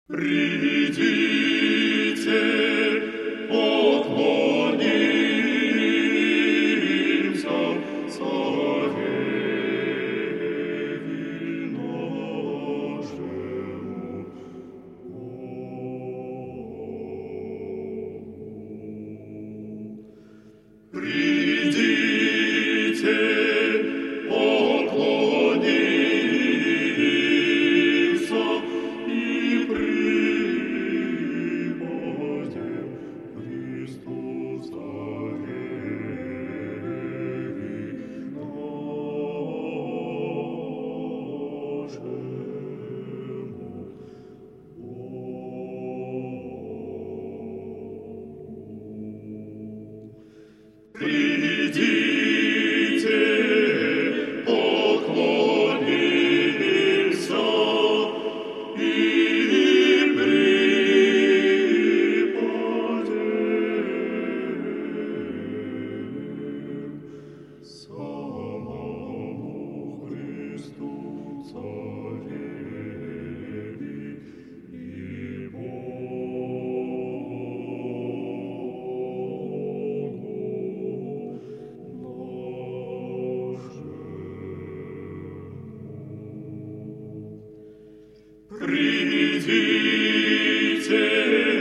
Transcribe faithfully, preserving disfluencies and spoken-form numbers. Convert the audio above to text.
Придите, поклонимся Цареве нашему Богу. Придите, поклонимся и преподем Христу Цареве нашему Богу. Придите, поклонимся и преподем самому Христу Цареве и Богу нашему. Придите,